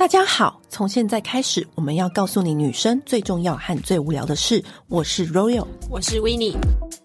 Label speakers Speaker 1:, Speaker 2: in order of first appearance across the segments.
Speaker 1: 大家好，从现在开始，我们要告诉你女生最重要和最无聊的事。我是 Royal，
Speaker 2: 我是 Winnie。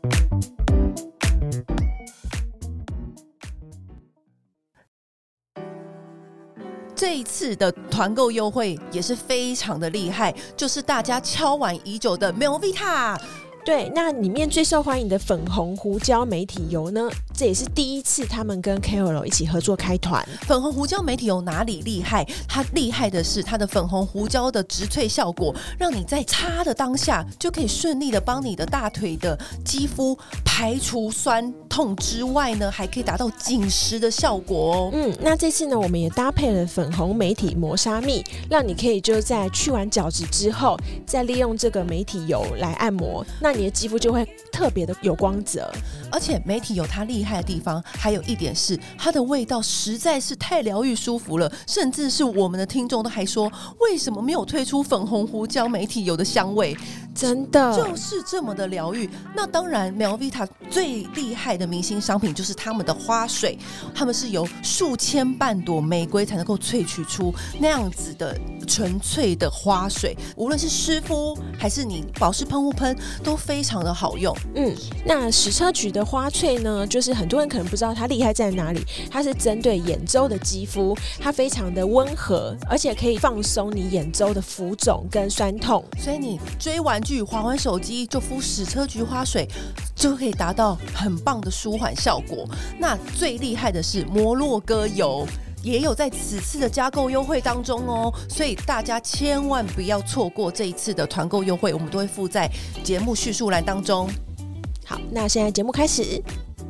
Speaker 1: 这一次的团购优惠也是非常的厉害，就是大家敲碗已久的 Melvita。
Speaker 2: 对，那里面最受欢迎的粉红胡椒媒体油呢，这也是第一次他们跟 KOL 一起合作开团。
Speaker 1: 粉红胡椒媒体油哪里厉害？它厉害的是它的粉红胡椒的植萃效果，让你在擦的当下就可以顺利的帮你的大腿的肌肤排除酸痛之外呢，还可以达到紧实的效果哦。
Speaker 2: 那这次呢，我们也搭配了粉红媒体磨砂蜜，让你可以就在去完角质之后，再利用这个媒体油来按摩，那你的肌肤就会特别的有光泽。
Speaker 1: 而且媒体油它厉害的地方还有一点是它的味道实在是太疗愈舒服了，甚至是我们的听众都还说为什么没有推出粉红胡椒媒体油的香味，
Speaker 2: 真的
Speaker 1: 就是这么的疗愈。那当然 Melvita 最厉害的明星商品就是他们的花水，他们是由数千万朵玫瑰才能够萃取出那样子的纯粹的花水，无论是湿敷还是你保湿喷雾喷都非常的好用。
Speaker 2: 那矢车菊的花萃呢，就是很多人可能不知道它厉害在哪里，它是针对眼周的肌肤，它非常的温和，而且可以放松你眼周的浮肿跟酸痛，
Speaker 1: 所以你追玩具滑玩手机就敷矢车菊花水，就可以达到很棒的舒缓效果。那最厉害的是摩洛哥油也有在此次的加购优惠当中哦，所以大家千万不要错过这一次的团购优惠，我们都会附在节目叙述栏当中。
Speaker 2: 好，那现在节目开始。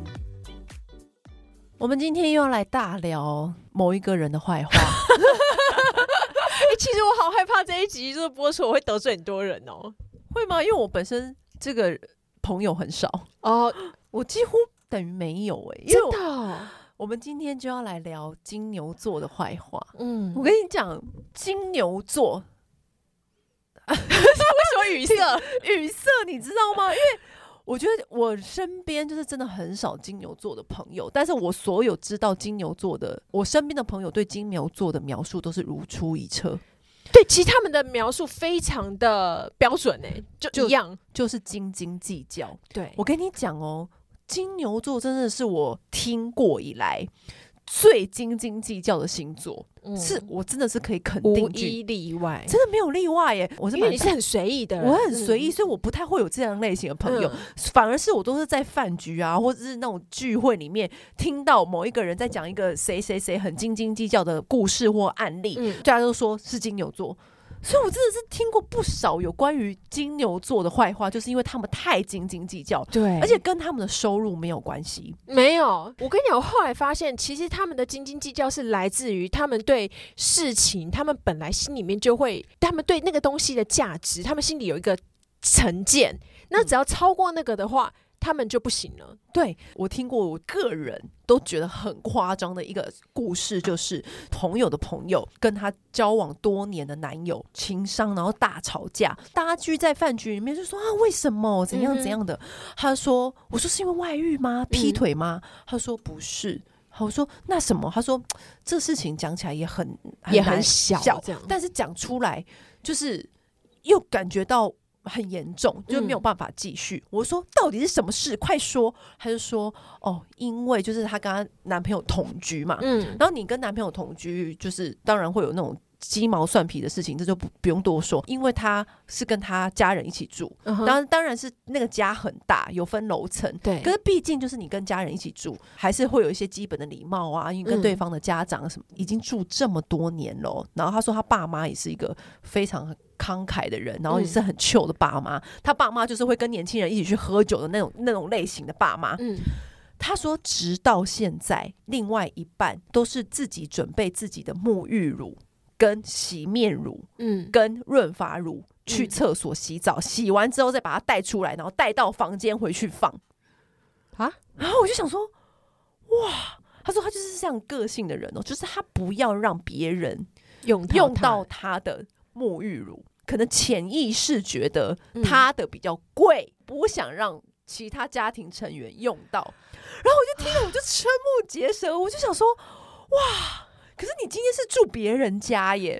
Speaker 1: 我们今天又要来大聊某一个人的坏话。
Speaker 2: 其实我好害怕这一集就是播出我会得罪很多人哦。
Speaker 1: 会吗？因为我本身这个朋友很少
Speaker 2: 哦，
Speaker 1: 我几乎等于没有
Speaker 2: 真的哦。
Speaker 1: 我们今天就要来聊金牛座的坏话。我跟你讲，金牛座为什么语塞你知道吗？因为我觉得我身边就是真的很少金牛座的朋友，但是我所有知道金牛座的，我身边的朋友对金牛座的描述都是如出一辙。
Speaker 2: 对，其实他们的描述非常的标准就一样，
Speaker 1: 就是斤斤计较。
Speaker 2: 对，
Speaker 1: 我跟你讲哦，金牛座真的是我听过以来最斤斤计较的星座，是我真的是可以肯定，
Speaker 2: 无一例外，
Speaker 1: 真的没有例外耶。
Speaker 2: 因为你是很随意的人，
Speaker 1: 我很随意，所以我不太会有这样类型的朋友，反而是我都是在饭局啊，或者是那种聚会里面听到某一个人在讲一个谁谁谁很斤斤计较的故事或案例，大家都说是金牛座。所以我真的是听过不少有关于金牛座的坏话，就是因为他们太斤斤计较，
Speaker 2: 对，
Speaker 1: 而且跟他们的收入没有关系。
Speaker 2: 没有，我跟你讲，我后来发现，其实他们的斤斤计较是来自于他们对事情，他们本来心里面就会，他们对那个东西的价值，他们心里有一个成见，那只要超过那个的话，他们就不行了。
Speaker 1: 对，我听过，我个人都觉得很夸张的一个故事，就是朋友的朋友跟他交往多年的男友情伤，然后大吵架，大家聚在饭局里面就说啊，为什么怎样怎样的？他说，我说是因为外遇吗？劈腿吗？他说不是。我说那什么？他说这事情讲起来也很小这样，但是讲出来就是又感觉到很严重，就没有办法继续。我说到底是什么事？快说！他就说哦，因为就是他跟他男朋友同居嘛，然后你跟男朋友同居，就是当然会有那种鸡毛蒜皮的事情，这就不用多说。因为他是跟他家人一起住，当然是那个家很大，有分楼层，对。可是毕竟就是你跟家人一起住，还是会有一些基本的礼貌啊，因为跟对方的家长什么已经住这么多年了。然后他说他爸妈也是一个非常慷慨的人，然后也是很糗的爸妈。他爸妈就是会跟年轻人一起去喝酒的那种类型的爸妈。他说直到现在，另外一半都是自己准备自己的沐浴乳跟洗面乳，跟润发乳去厕所洗澡，洗完之后再把它带出来，然后带到房间回去放啊。然后我就想说，哇，他说他就是这样个性的人哦，就是他不要让别人用到他的沐浴乳，可能潜意识觉得他的比较贵，不想让其他家庭成员用到。然后我就听了，我就瞠目结舌，我就想说，哇！可是你今天是住别人家耶，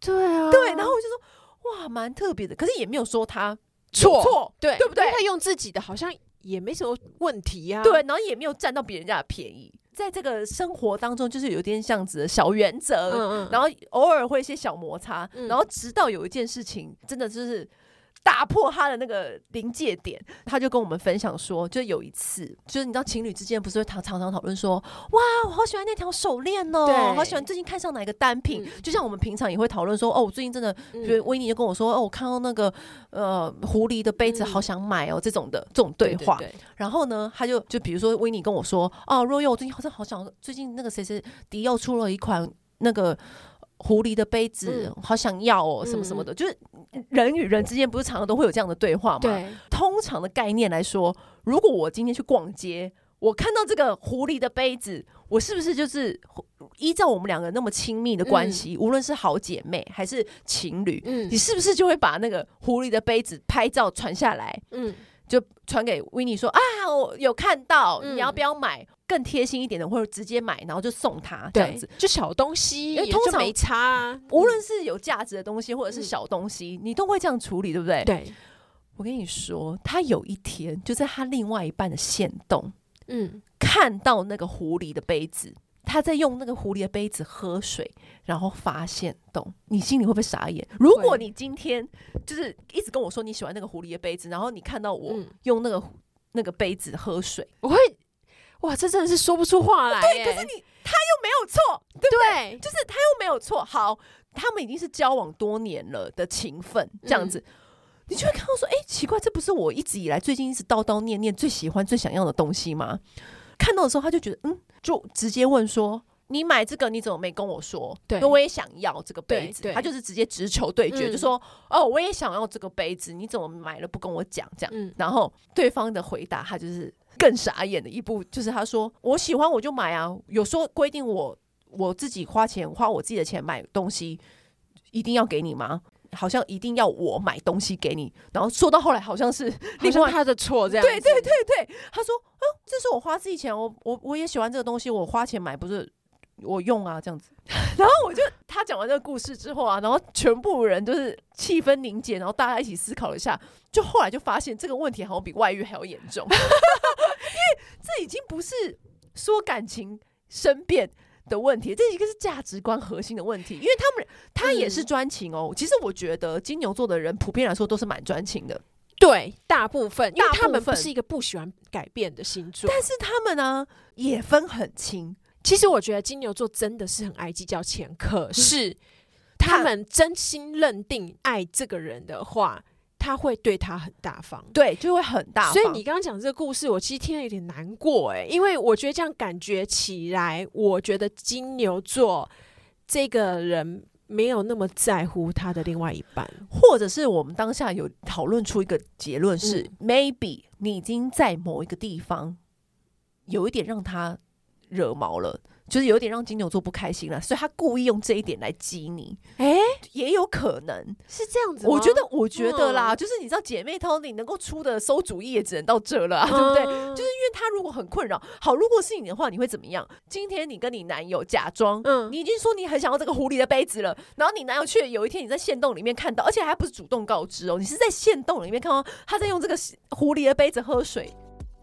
Speaker 2: 对啊，
Speaker 1: 对，然后我就说哇，蛮特别的，可是也没有说他
Speaker 2: 错，对
Speaker 1: 对不对？
Speaker 2: 他用自己的好像也没什么问题啊。
Speaker 1: 对，然后也没有占到别人家的便宜。在这个生活当中，就是有点像子的小原则，然后偶尔会一些小摩擦，然后直到有一件事情真的就是打破他的那个临界点，他就跟我们分享说，就有一次，就是你知道情侣之间不是会常常讨论说，哇，我好喜欢那条手链哦，好喜欢最近看上哪一个单品，就像我们平常也会讨论说，哦，我最近真的，比如维尼就跟我说，哦，我看到那个狐狸的杯子好想买哦，这种对话。
Speaker 2: 对，
Speaker 1: 然后呢，他就比如说维尼跟我说，哦，若佑，我最近好想，最近那个谁迪奥出了一款那个狐狸的杯子，好想要哦，什么什么的，就是人与人之间不是常常都会有这样的对话吗？
Speaker 2: 对，
Speaker 1: 通常的概念来说，如果我今天去逛街，我看到这个狐狸的杯子，我是不是就是依照我们两个那么亲密的关系，无论是好姐妹还是情侣，你是不是就会把那个狐狸的杯子拍照传下来？就传给维尼说啊，我有看到，你要不要买？更贴心一点的，或者直接买，然后就送他这样子，
Speaker 2: 就小东西，
Speaker 1: 通常
Speaker 2: 没差啊。
Speaker 1: 无论是有价值的东西，或者是小东西，你都会这样处理，对不对？
Speaker 2: 对，
Speaker 1: 我跟你说，他有一天就在他另外一半的限动，看到那个狐狸的杯子，他在用那个狐狸的杯子喝水，然后发现动，你心里会不会傻眼？如果你今天就是一直跟我说你喜欢那个狐狸的杯子，然后你看到我用那个杯子喝水，
Speaker 2: 我会哇，这真的是说不出话来。
Speaker 1: 对，可是他又没有错，对不对？就是他又没有错。好，他们已经是交往多年了的情分，这样子。你就会看到说，奇怪，这不是我一直以来最近一直叨叨念念最喜欢最想要的东西吗？看到的时候他就觉得就直接问说，你买这个你怎么没跟我说？对，我也想要这个杯子。他就是直接直球对决，就说哦，我也想要这个杯子，你怎么买了不跟我讲？这样，然后对方的回答他就是更傻眼的一步，就是他说我喜欢我就买啊，有说规定我自己花我自己的钱买东西一定要给你吗？好像一定要我买东西给你，然后说到后来好像是另外
Speaker 2: 他的错这样子。
Speaker 1: 对，他说这是我花自己钱，我也喜欢这个东西，我花钱买不是我用啊这样子。然后他讲完这个故事之后啊，然后全部人就是气氛凝结，然后大家一起思考了一下，就后来就发现这个问题好像比外遇还要严重，因为这已经不是说感情生变的问题，这一个是价值观核心的问题，因为他也是专情哦。其实我觉得金牛座的人普遍来说都是蛮专情的，
Speaker 2: 对，大部分，因为他们不是一个不喜欢改变的星座，
Speaker 1: 但是他们呢也分很清。
Speaker 2: 其实我觉得金牛座真的是很爱计较钱，可是他们真心认定爱这个人的话，他会对他很大方，
Speaker 1: 对，就会很大方。
Speaker 2: 所以你刚刚讲这个故事，我其实听了有点难过因为我觉得这样感觉起来，我觉得金牛座这个人没有那么在乎他的另外一半，
Speaker 1: 或者是我们当下有讨论出一个结论是，maybe 你已经在某一个地方有一点让他惹毛了，就是有点让金牛座不开心了，所以他故意用这一点来激你。也有可能
Speaker 2: 是这样子吗？
Speaker 1: 我觉得啦，就是你知道姐妹淘你能够出的馊主意也只能到这了对不对？就是因为他如果很困扰，好，如果是你的话，你会怎么样？今天你跟你男友假装，你已经说你很想要这个狐狸的杯子了，然后你男友却有一天你在限动里面看到，而且还不是主动告知你是在限动里面看到他在用这个狐狸的杯子喝水，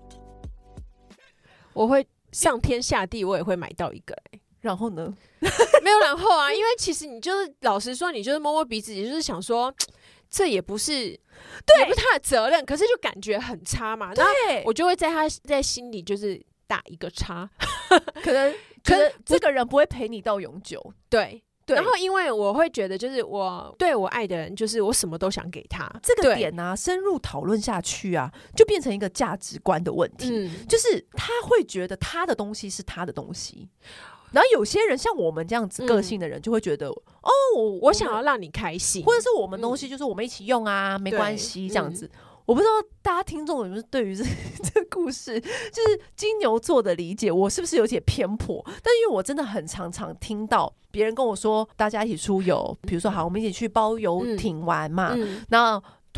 Speaker 2: 我会上天下地，我也会买到一个
Speaker 1: 然后呢？
Speaker 2: 没有然后啊，因为其实你就是老实说，你就是摸摸鼻子，也就是想说，这也不是也不是他的责任，可是就感觉很差嘛。对，我就会在他在心里就是打一个叉，
Speaker 1: 可能这个人不会陪你到永久。
Speaker 2: 对。然后因为我会觉得就是我对我爱的人就是我什么都想给他，
Speaker 1: 这个点啊深入讨论下去啊就变成一个价值观的问题，就是他会觉得他的东西是他的东西，然后有些人像我们这样子个性的人就会觉得
Speaker 2: 我想要让你开心，
Speaker 1: 或者是我们东西就是我们一起用啊没关系这样子。我不知道大家听众有没有对于这个故事就是金牛座的理解，我是不是有点偏颇？但因为我真的很常听到别人跟我说大家一起出游，比如说好我们一起去包游艇玩嘛，然后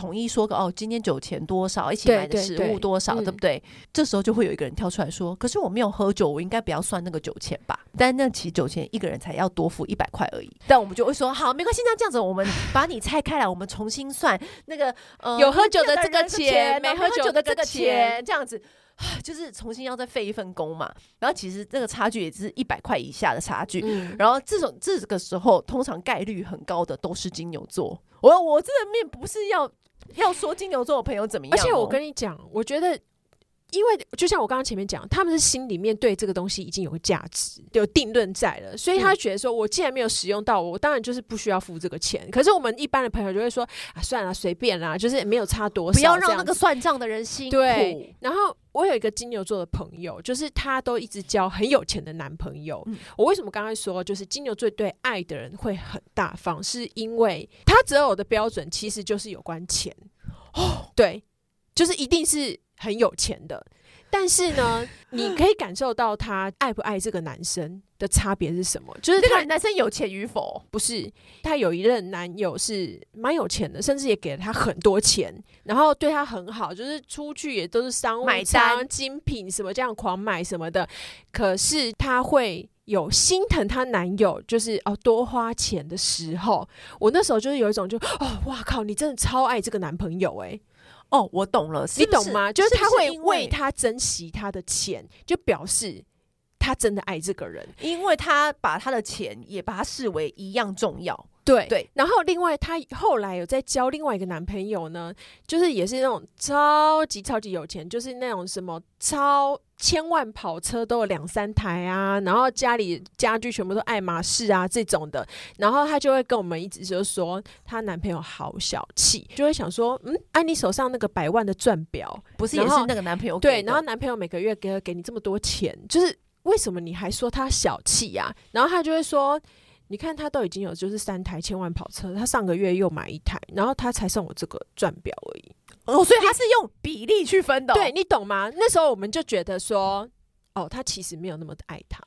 Speaker 1: 统一说个今天酒钱多少，一起买的食物多少， 对不对？这时候就会有一个人跳出来说，可是我没有喝酒，我应该不要算那个酒钱吧？但那其实酒钱一个人才要多付100块而已。但我们就会说好，没关系，那这样子我们把你拆开来，我们重新算那个
Speaker 2: 有喝酒的这个钱，
Speaker 1: 没喝酒的这个钱，这样子。就是重新要再费一份工嘛，然后其实这个差距也只是100块以下的差距，然后这个时候通常概率很高的都是金牛座。我这个面不是要说金牛座的朋友怎么样，
Speaker 2: 而且我跟你讲，我觉得。因为就像我刚刚前面讲，他们是心里面对这个东西已经有个价值，有定论在了，所以他觉得说，我既然没有使用到，我当然就是不需要付这个钱。可是我们一般的朋友就会说，算了，随便啦，就是没有差多少，
Speaker 1: 不要让那个算账的人辛苦。
Speaker 2: 对，然后我有一个金牛座的朋友，就是他都一直交很有钱的男朋友。我为什么刚才说，就是金牛座对爱的人会很大方，是因为他择偶的标准其实就是有关钱。对，就是一定是很有钱的，但是呢，你可以感受到他爱不爱这个男生的差别是什么？就是
Speaker 1: 这个男生有钱与否，
Speaker 2: 不是他有一任男友是蛮有钱的，甚至也给了他很多钱，然后对他很好，就是出去也都是商务舱、精品什么这样狂买什么的。可是他会有心疼他男友，就是多花钱的时候，我那时候就是有一种哇靠，你真的超爱这个男朋友
Speaker 1: 我懂了，
Speaker 2: 你懂吗？就是他会为他珍惜他的钱，就表示他真的爱这个人，
Speaker 1: 因为他把他的钱也把他视为一样重要。
Speaker 2: 对，然后另外他后来有在交另外一个男朋友呢，就是也是那种超级超级有钱，就是那种什么超千万跑车都有2、3台啊，然后家里家具全部都爱马仕啊这种的，然后他就会跟我们一直就说她男朋友好小气，就会想说你手上那个100万的钻表
Speaker 1: 不是也是那个男朋友给的？
Speaker 2: 对，然后男朋友每个月给你这么多钱，就是为什么你还说他小气啊？然后他就会说，你看他都已经有就是3台千万跑车，他上个月又买1台，然后他才送我这个钻表而已。
Speaker 1: 所以他是用比例去分的。
Speaker 2: 对，你懂吗？那时候我们就觉得说，他其实没有那么的爱他。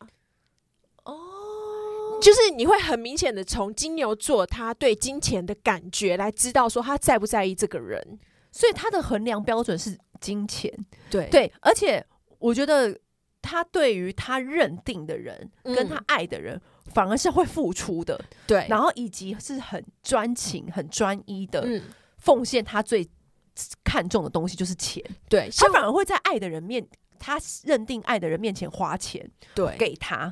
Speaker 2: 就是你会很明显的从金牛座他对金钱的感觉来知道说他在不在意这个人，
Speaker 1: 所以他的衡量标准是金钱。
Speaker 2: 对，
Speaker 1: 而且我觉得他对于他认定的人跟他爱的人反而是会付出的。
Speaker 2: 对，
Speaker 1: 然后以及是很专情很专一的奉献他最看重的东西就是钱。
Speaker 2: 对，
Speaker 1: 他反而会在爱的人他认定爱的人面前花钱，
Speaker 2: 对，
Speaker 1: 给他。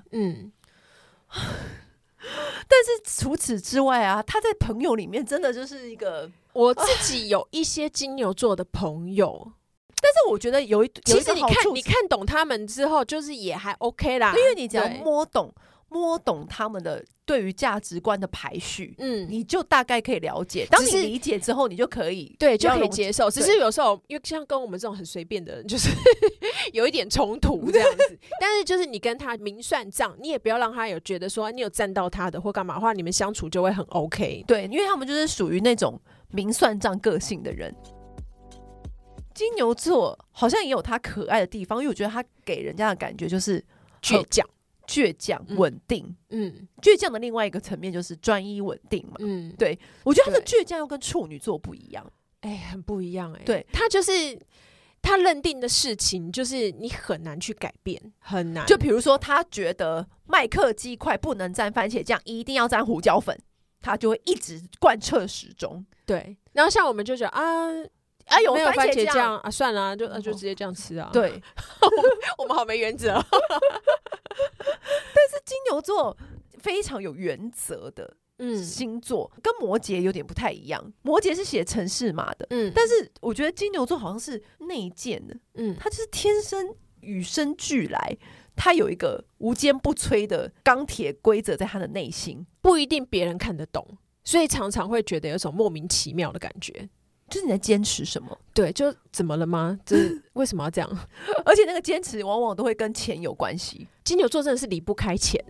Speaker 1: 但是除此之外啊，他在朋友里面真的就是一个，
Speaker 2: 我自己有一些金牛座的朋友，
Speaker 1: 但是我觉得
Speaker 2: 其实你看懂他们之后，就是也还 OK 啦，
Speaker 1: 因为你只要摸懂他们的对于价值观的排序，你就大概可以了解。当你理解之后，你就可以
Speaker 2: 就可以接受。只是有时候，因为像跟我们这种很随便的人，就是有一点冲突这样子。但是就是你跟他明算账，你也不要让他有觉得说你有占到他的或干嘛的话，你们相处就会很 OK。
Speaker 1: 对，因为他们就是属于那种明算账个性的人。金牛座好像也有他可爱的地方，因为我觉得他给人家的感觉就是倔强稳定。倔强的另外一个层面就是专一稳定嘛。对，我觉得他的倔强又跟处女座不一样。
Speaker 2: 很不一样。
Speaker 1: 对，
Speaker 2: 他就是他认定的事情就是你很难去改变，很难。
Speaker 1: 就比如说他觉得麦克鸡块不能沾番茄酱，一定要沾胡椒粉，他就会一直贯彻始终。
Speaker 2: 对，然后像我们就觉得有番茄酱啊，算了就直接这样吃啊。
Speaker 1: 对，
Speaker 2: 我们好没原则。
Speaker 1: 但是金牛座非常有原则的星座，跟摩羯有点不太一样。摩羯是写程式码的，但是我觉得金牛座好像是内建的，他就是天生与生俱来，他有一个无坚不摧的钢铁规则在他的内心，
Speaker 2: 不一定别人看得懂，所以常常会觉得有种莫名其妙的感觉。
Speaker 1: 就是你在坚持什么？
Speaker 2: 对，就怎么了吗？就是为什么要这样？
Speaker 1: 而且那个坚持往往都会跟钱有关系。
Speaker 2: 金牛座真的是离不开钱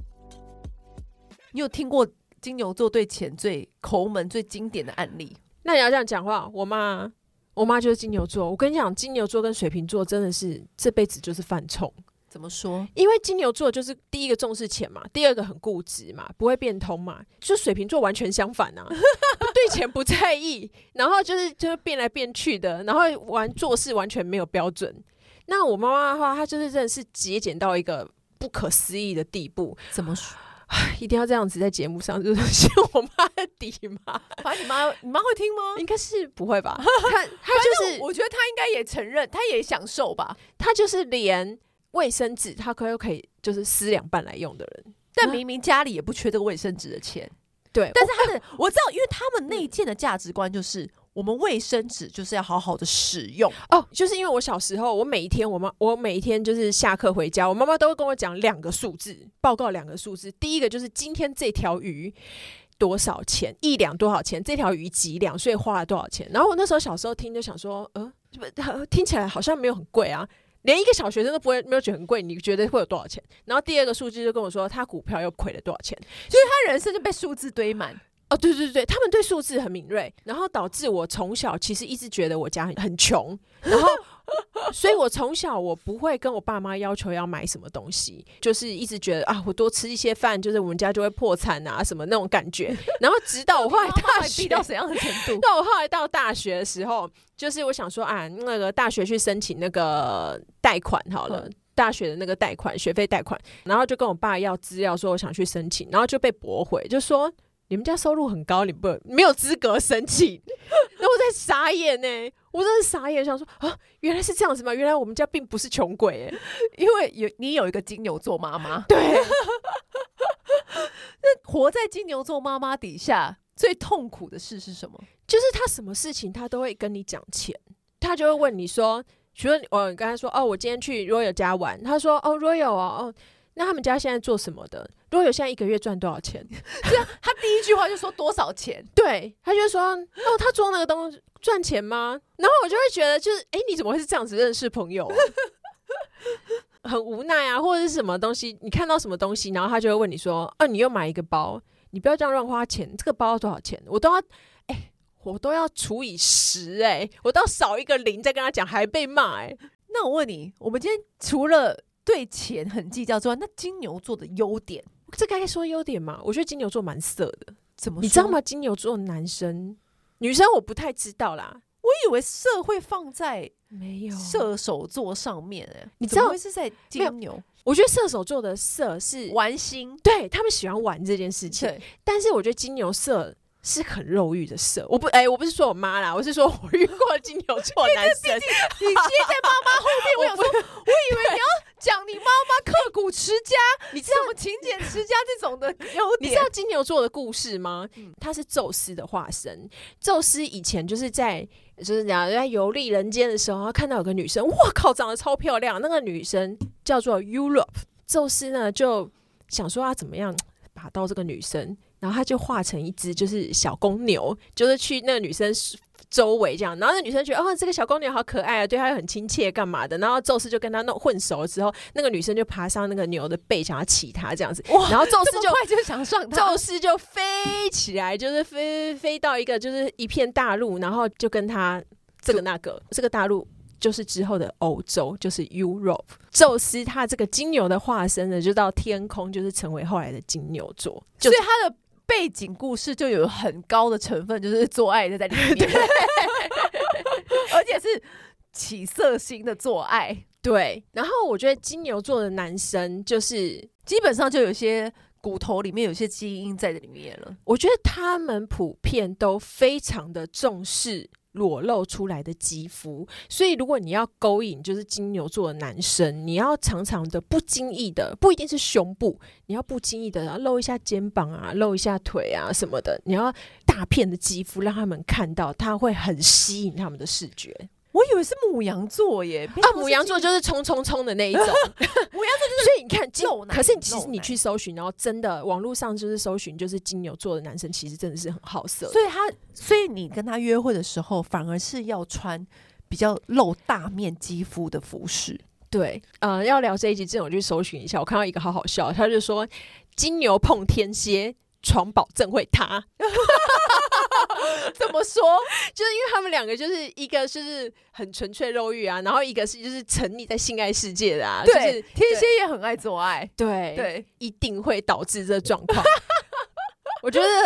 Speaker 1: 你有听过金牛座对钱最抠门、最经典的案例？
Speaker 2: 那你要这样讲话，我妈就是金牛座。我跟你讲，金牛座跟水瓶座真的是这辈子就是犯冲。
Speaker 1: 怎么说？
Speaker 2: 因为金牛座就是第一个重视钱嘛，第二个很固执嘛，不会变通嘛，就水瓶座完全相反啊。对对钱不在意，然后就是变来变去的，然后做事完全没有标准。那我妈妈的话，她就是真的是节俭到一个不可思议的地步。
Speaker 1: 怎么说？
Speaker 2: 一定要这样子在节目上就是陷我妈的底吗？
Speaker 1: 反正你妈会听吗？
Speaker 2: 应该是不会吧。她就是
Speaker 1: 我觉得她应该也承认，她也享受吧。
Speaker 2: 她就是连卫生纸她可以就是撕2半来用的人，
Speaker 1: 但明明家里也不缺这个卫生纸的钱。
Speaker 2: 对，
Speaker 1: 但是我知道，因为他们内建的价值观就是，我们卫生纸就是要好好的使用
Speaker 2: 哦。就是因为我小时候，我每一天就是下课回家，我妈妈都会跟我讲2个数字，报告2个数字。第一个就是今天这条鱼多少钱，1两多少钱，这条鱼几两，所以花了多少钱。然后我那时候小时候听就想说，听起来好像没有很贵啊。连一个小学生都没有觉得很贵，你觉得会有多少钱？然后第2个数字就跟我说，他股票又亏了多少钱，
Speaker 1: 所以他人生就被数字堆满。
Speaker 2: 哦，对对对，他们对数字很敏锐，然后导致我从小其实一直觉得我家很穷，然后所以我从小我不会跟我爸妈要求要买什么东西，就是一直觉得啊，我多吃一些饭，就是我们家就会破产啊什么那种感觉。然后直到我后来大学
Speaker 1: 到怎样的程度？
Speaker 2: 到我后来到大学的时候，就是我想说啊，那个大学去申请那个贷款好了。大学的那个贷款，学费贷款，然后就跟我爸要资料，说我想去申请，然后就被驳回，就说你们家收入很高，你没有资格申请。然后我在傻眼呢，我真的傻眼，想说啊，原来是这样子吗？原来我们家并不是穷鬼哎，
Speaker 1: 因为你有一个金牛座妈妈。
Speaker 2: 对，
Speaker 1: 那活在金牛座妈妈底下，最痛苦的事是什么？
Speaker 2: 就是他什么事情他都会跟你讲钱，他就会问你说，比如我刚才说哦，我今天去 Royal 家玩，他说哦 Royal 哦，那他们家现在做什么的？Royal 现在1个月赚多少钱？
Speaker 1: 对啊，他第一句话就说多少钱？
Speaker 2: 对，他就说哦，他做那个东西赚钱吗？然后我就会觉得就是你怎么会是这样子认识朋友啊？很无奈啊，或者是什么东西，你看到什么东西，然后他就会问你说你又买一个包，你不要这样乱花钱，这个包要多少钱？我都要除以10我都要少一个0再跟他讲，还被骂
Speaker 1: 那我问你，我们今天除了对钱很计较之外，那金牛座的优点，
Speaker 2: 这该说优点吗？我觉得金牛座蛮色的。
Speaker 1: 怎么说？
Speaker 2: 你知道吗？金牛座男生女生我不太知道啦，
Speaker 1: 我以为色会放在
Speaker 2: 没有
Speaker 1: 射手座上面
Speaker 2: 你知道
Speaker 1: 怎么会是在金牛？
Speaker 2: 我觉得射手座的色是
Speaker 1: 玩心，
Speaker 2: 对他们喜欢玩这件事情。
Speaker 1: 对，
Speaker 2: 但是我觉得金牛色是很肉欲的色。我不是说我妈啦，我是说我遇过金牛座男生。
Speaker 1: 你接在妈妈后面，我以为你要讲你妈妈刻苦持家，你知道什么勤俭持家这种的优点。
Speaker 2: 你知道金牛座的故事吗？他是宙斯的化身。宙斯以前就是在游历人间的时候，他看到有个女生，哇靠，长得超漂亮。那个女生叫做 Europe。宙斯呢就想说他怎么样把到这个女生。然后他就化成一只就是小公牛，就是去那个女生周围这样，然后那女生觉得这个小公牛好可爱啊，对她又很亲切干嘛的，然后宙斯就跟她混熟了之后，那个女生就爬上那个牛的背想要骑它这样子，然后宙斯
Speaker 1: 这么快就想上它，
Speaker 2: 宙斯就飞起来，就是飞到一个就是一片大陆，然后就跟他这个大陆就是之后的欧洲，就是 Europe。 宙斯他这个金牛的化身呢，就到天空，就是成为后来的金牛座，
Speaker 1: 所以他的背景故事就有很高的成分，就是做爱在里面而且是起色心的做爱。
Speaker 2: 对，然后我觉得金牛座的男生就是
Speaker 1: 基本上就有些骨头里面有些基因在里面了。
Speaker 2: 我觉得他们普遍都非常的重视裸露出来的肌肤，所以如果你要勾引就是金牛座的男生，你要常常的不经意的，不一定是胸部，你要不经意的露一下肩膀啊，露一下腿啊什么的，你要大片的肌肤让他们看到，他会很吸引他们的视觉。
Speaker 1: 我以为是牡羊座耶，
Speaker 2: 牡羊座就是冲冲冲的那一种牡羊座就是所以你看可是其实你去搜寻，然后真的网络上就是搜寻就是金牛座的男生其实真的是很好色，
Speaker 1: 所以你跟他约会的时候反而是要穿比较露大面肌肤的服饰。
Speaker 2: 对，要聊这一集真的我去搜寻一下，我看到一个好好笑，他就说金牛碰天蝎床保证会塌
Speaker 1: 怎么说？
Speaker 2: 就是因为他们两个就是一个就是很纯粹肉欲啊，然后一个是就是沉溺在性爱世界的啊。
Speaker 1: 对，
Speaker 2: 就是
Speaker 1: 天蝎也很爱做爱。
Speaker 2: 对，
Speaker 1: 对，
Speaker 2: 一定会导致这状况。我觉得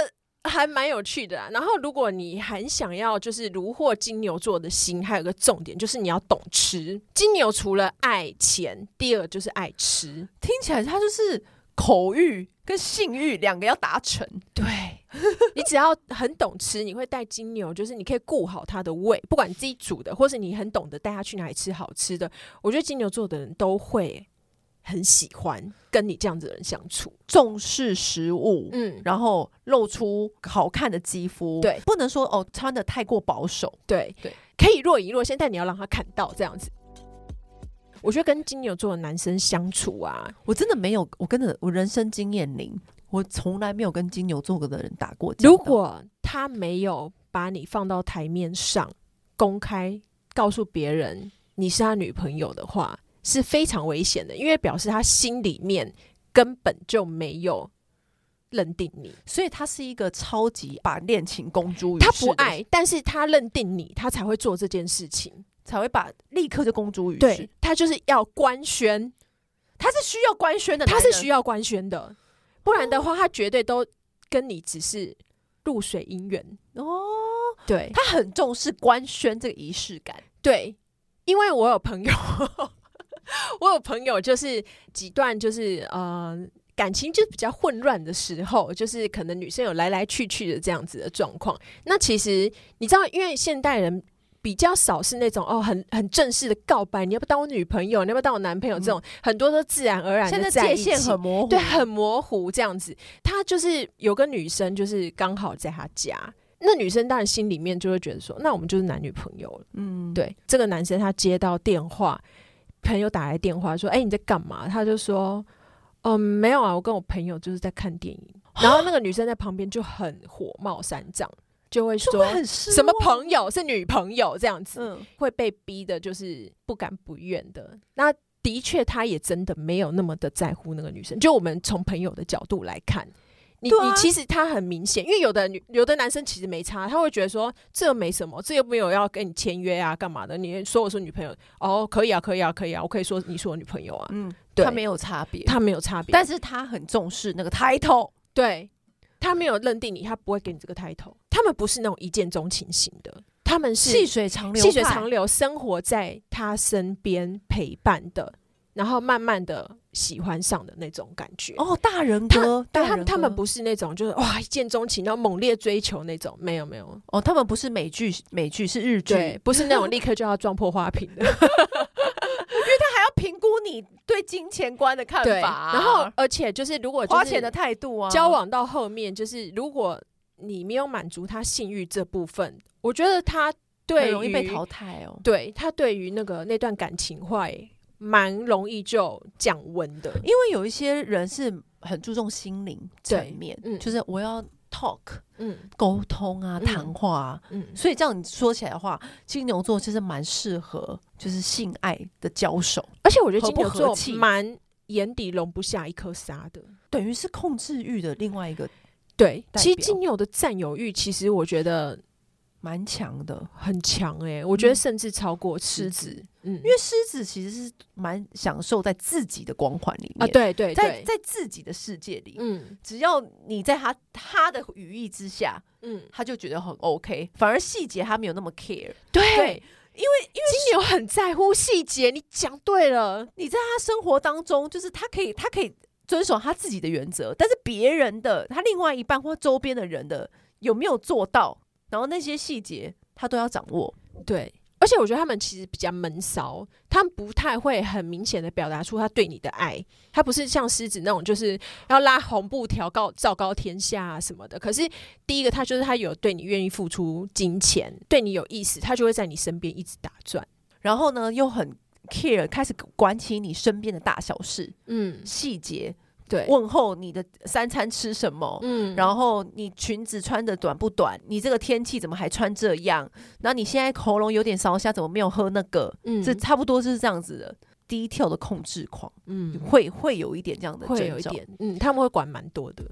Speaker 2: 还蛮有趣的啦。然后如果你很想要就是虏获金牛座的心，还有个重点就是你要懂吃。金牛除了爱钱，第二个就是爱吃。
Speaker 1: 听起来他就是口欲跟性欲两个要达成。
Speaker 2: 对，你只要很懂吃，你会带金牛，就是你可以顾好他的胃，不管你自己煮的，或是你很懂得带他去哪里吃好吃的，我觉得金牛座的人都会很喜欢跟你这样子的人相处，
Speaker 1: 重视食物，然后露出好看的肌肤，
Speaker 2: 对，
Speaker 1: 不能说哦穿的太过保守，
Speaker 2: 对，可以若隐若现，但你要让他看到这样子。我觉得跟金牛座的男生相处啊，
Speaker 1: 我真的没有，我人生经验零，我从来没有跟金牛座的人打过交道。
Speaker 2: 如果他没有把你放到台面上，公开告诉别人你是他女朋友的话，是非常危险的，因为表示他心里面根本就没有认定你，
Speaker 1: 所以他是一个超级把恋情公诸于世的，
Speaker 2: 他不爱，但是他认定你，他才会做这件事情，
Speaker 1: 才会把立刻就公诸于世。
Speaker 2: 对，他就是要官宣，
Speaker 1: 他是需要官宣的，
Speaker 2: 他是需要官宣的，不然的话，他绝对都跟你只是露水姻缘
Speaker 1: 哦。
Speaker 2: 对，
Speaker 1: 他很重视官宣这个仪式感。
Speaker 2: 对，因为我有朋友，我有朋友就是几段就是感情就比较混乱的时候，就是可能女生有来来去去的这样子的状况。那其实你知道，因为现代人比较少是那种很正式的告白，你要不要当我女朋友，你要不要当我男朋友，这种很多都自然而然的在一起，
Speaker 1: 现在界限很模糊，
Speaker 2: 对，很模糊这样子。他就是有个女生，就是刚好在他家，那女生当然心里面就会觉得说，那我们就是男女朋友了。对，这个男生他接到电话，朋友打来电话说，你在干嘛？他就说，没有啊，我跟我朋友就是在看电影。然后那个女生在旁边就很火冒三丈，就会说什么朋友是女朋友这样子，会被逼的就是不甘不愿的。那的确他也真的没有那么的在乎那个女生，就我们从朋友的角度来看，你其实他很明显，因为有的男生其实没差，他会觉得说这没什么，这又没有要跟你签约啊干嘛的，你说我是女朋友可以啊，我可以说你是我女朋友啊。
Speaker 1: 他没有差别，但是他很重视那个 title。
Speaker 2: 对，他没有认定你，他不会给你这个 title。他们不是那种一见钟情型的，他们是
Speaker 1: 细水长流，
Speaker 2: 生活在他身边陪伴的，然后慢慢的喜欢上的那种感觉。
Speaker 1: 大人哥，
Speaker 2: 他们不是那种就是哇一见钟情然后猛烈追求那种，没有。
Speaker 1: 他们不是美剧是日剧，
Speaker 2: 对，不是那种立刻就要撞破花瓶的。
Speaker 1: 因为他还要评估你对金钱观的看法，
Speaker 2: 然后而且就是如果就是
Speaker 1: 花钱的态度啊，
Speaker 2: 交往到后面就是如果你没有满足他性欲这部分，我觉得他对于
Speaker 1: 很容易被淘汰哦。
Speaker 2: 对，他对于那段感情会蛮容易就降温的，
Speaker 1: 因为有一些人是很注重心灵层面，就是我要 talk，沟通啊，谈话啊，所以这样你说起来的话，金牛座其实蛮适合就是性爱的交手，
Speaker 2: 而且我觉得金牛座
Speaker 1: 合不合
Speaker 2: 蛮眼底容不下一颗沙的，
Speaker 1: 等于是控制欲的另外一个。
Speaker 2: 对，其实金牛的占有欲，其实我觉得
Speaker 1: 蛮强的，
Speaker 2: 很强我觉得甚至超过狮子。
Speaker 1: 因为狮子其实是蛮享受在自己的光环里面
Speaker 2: 对，
Speaker 1: 在自己的世界里，只要你在他的羽翼之下，他就觉得很 OK， 反而细节他没有那么 care。对，因为
Speaker 2: 金牛很在乎细节，你讲对了，
Speaker 1: 你在他生活当中，就是他可以遵守他自己的原则，但是别人的他另外一半或周边的人的有没有做到，然后那些细节他都要掌握。
Speaker 2: 对，而且我觉得他们其实比较闷骚，他们不太会很明显的表达出他对你的爱，他不是像狮子那种就是要拉红布条昭告天下啊什么的。可是第一个他就是他有对你愿意付出金钱，对你有意思，他就会在你身边一直打转，
Speaker 1: 然后呢又很 care， 开始管起你身边的大小事，细节。对，问候你的3餐吃什么，然后你裙子穿的短不短，你这个天气怎么还穿这样，然后你现在喉咙有点烧瞎，怎么没有喝那个，这差不多是这样子的低调的控制狂，会有一点这样的征兆，
Speaker 2: 会有一点，他们会管蛮多的。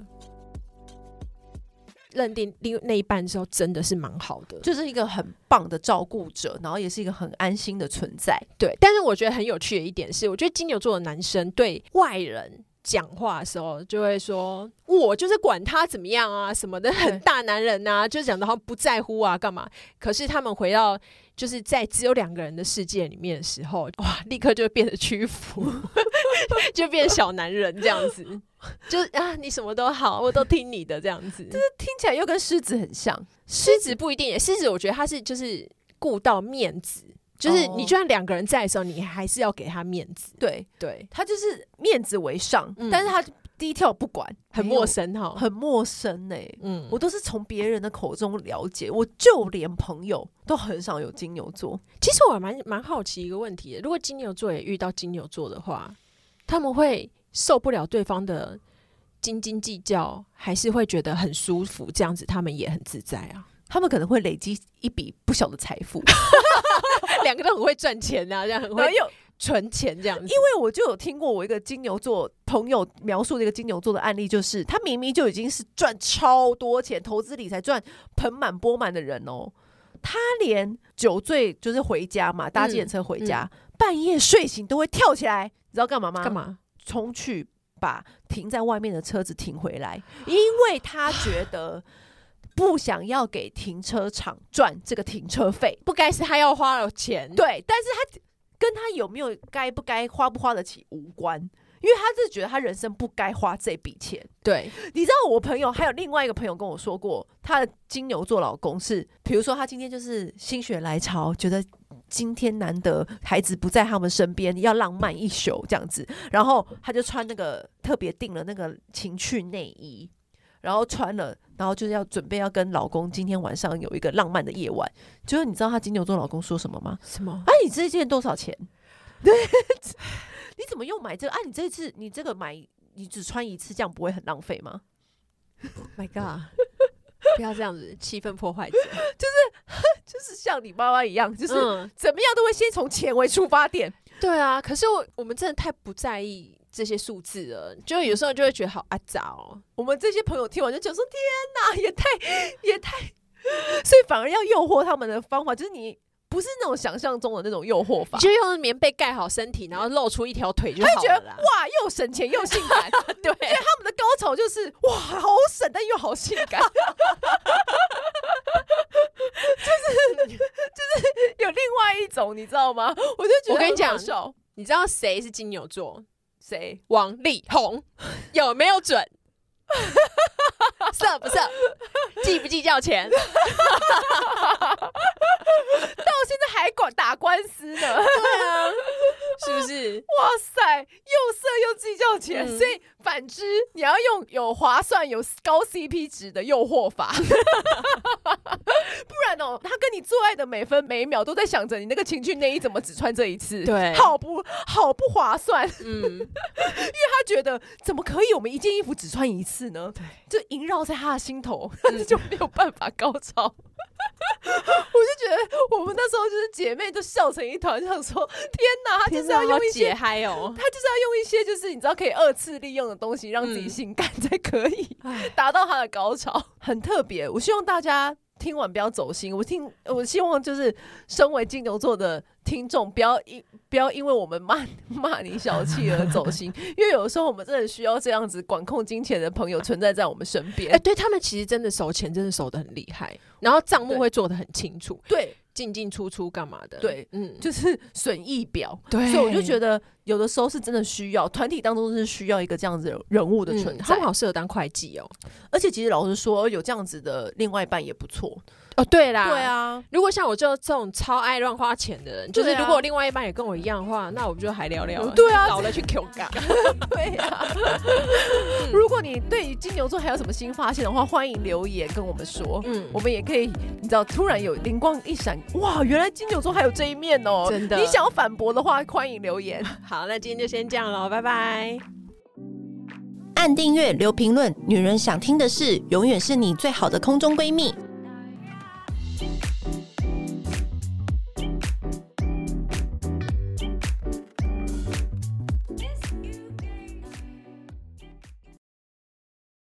Speaker 2: 认定那一半之后真的是蛮好的，
Speaker 1: 就是一个很棒的照顾者，然后也是一个很安心的存在。
Speaker 2: 对，但是我觉得很有趣的一点是，我觉得金牛座的男生对外人讲话的时候就会说我就是管他怎么样啊什么的，很大男人啊，就讲的好像不在乎啊干嘛。可是他们回到就是在只有2个人的世界里面的时候，哇，立刻就会变得屈服就变小男人这样子就是啊你什么都好，我都听你的这样子。
Speaker 1: 就是听起来又跟狮子很像。
Speaker 2: 狮子不一定，狮子我觉得他是就是顾到面子，就是你就算2个人在的时候，你还是要给他面子。
Speaker 1: 对
Speaker 2: 对，
Speaker 1: 他就是面子为上，但是他低调不管，
Speaker 2: 很陌生哈，
Speaker 1: 很陌生我都是从别人的口中了解，我就连朋友都很少有金牛座。
Speaker 2: 其实我蛮好奇一个问题的，如果金牛座也遇到金牛座的话，他们会受不了对方的斤斤计较，还是会觉得很舒服，这样子他们也很自在啊？
Speaker 1: 他们可能会累积一笔不小的财富
Speaker 2: 2个都很会赚钱啊，这样很会存钱这样子。
Speaker 1: 因为我就有听过我一个金牛座朋友描述的一个金牛座的案例，就是他明明就已经是赚超多钱，投资理财赚盆满钵满的人哦，他连酒醉就是回家嘛，搭计程车回家，半夜睡醒都会跳起来，你知道干嘛吗？
Speaker 2: 干嘛？
Speaker 1: 冲去把停在外面的车子停回来，因为他觉得不想要给停车场赚这个停车费，
Speaker 2: 不该是他要花了钱。
Speaker 1: 对，但是他跟他有没有该不该花不花得起无关，因为他是觉得他人生不该花这笔钱。
Speaker 2: 对，
Speaker 1: 你知道我朋友还有另外一个朋友跟我说过，他的金牛座老公是，比如说他今天就是心血来潮，觉得今天难得孩子不在他们身边，要浪漫一宿这样子，然后他就穿那个特别订了那个情趣内衣，然后穿了，然后就是要准备要跟老公今天晚上有一个浪漫的夜晚。就是你知道他金牛座老公说什么吗？
Speaker 2: 什么？
Speaker 1: 你这件多少钱？对，你怎么又买这个？你这次你这个买，你只穿一次，这样不会很浪费吗
Speaker 2: ？My God！ 不要这样子，气氛破坏者。
Speaker 1: 就是像你妈妈一样，就是怎么样都会先从钱为出发点。
Speaker 2: 对啊，可是我们真的太不在意这些数字了，就有时候就会觉得好阿杂哦。
Speaker 1: 我们这些朋友听完就讲说：“天哪，也太……”所以反而要诱惑他们的方法，就是你不是那种想象中的那种诱惑法，
Speaker 2: 你就用棉被盖好身体，然后露出一条腿就好了啦。
Speaker 1: 他觉得哇，又省钱又性感，对，所以他们的高潮就是哇，好省但又好性感，就是有另外一种，你知道吗？我就觉得
Speaker 2: 我跟你讲，你知道谁是金牛座？
Speaker 1: 谁？
Speaker 2: 王力宏，有没有准？色不色？计不计较钱？到
Speaker 1: 现在还打官司呢？对
Speaker 2: 啊，是不是？
Speaker 1: 哇塞，又色又计较钱，所以反之，你要用有划算、有高 CP 值的诱惑法，不然哦，他跟你做爱的每分每秒都在想着你那个情趣内衣怎么只穿这一次，
Speaker 2: 对，
Speaker 1: 好不划算？因为他觉得怎么可以我们一件衣服只穿一次呢？对，就萦绕在他的心头，就没有办法高潮。我就觉得我们那时候就是姐妹都笑成一团，想说天哪，他就是要用一些
Speaker 2: 解嗨哦，
Speaker 1: 他就是要用一些就是你知道可以2次利用的东西，让自己性感才可以达到他的高潮，很特别。我希望大家听完不要走心，我希望就是身为金牛座的听众不要因为我们骂你小气而走心，因为有的时候我们真的需要这样子管控金钱的朋友存在在我们身边。
Speaker 2: 对，他们其实真的收钱真的收得很厉害，然后账目会做得很清楚，
Speaker 1: 对，
Speaker 2: 进进出出干嘛的，
Speaker 1: 对，就是损益表。
Speaker 2: 对，
Speaker 1: 所以我就觉得有的时候是真的需要团体当中是需要一个这样子的人物的存在，
Speaker 2: 他们好适合当会计哦。
Speaker 1: 而且其实老实说，有这样子的另外一半也不错。
Speaker 2: 哦，对啦，
Speaker 1: 对啊，
Speaker 2: 如果像我这种超爱乱花钱的人，就是如果另外一半也跟我一样的话，那我们就还聊聊。
Speaker 1: 对啊，
Speaker 2: 老了去 Q 嘎。
Speaker 1: 对啊。如果你对于金牛座还有什么新发现的话，欢迎留言跟我们说。我们也可以，你知道，突然有灵光一闪，哇，原来金牛座还有这一面哦！
Speaker 2: 真的，
Speaker 1: 你想要反驳的话，欢迎留言。
Speaker 2: 好，那今天就先这样了，拜拜。
Speaker 3: 按订阅，留评论，女人想听的事，永远是你最好的空中闺蜜。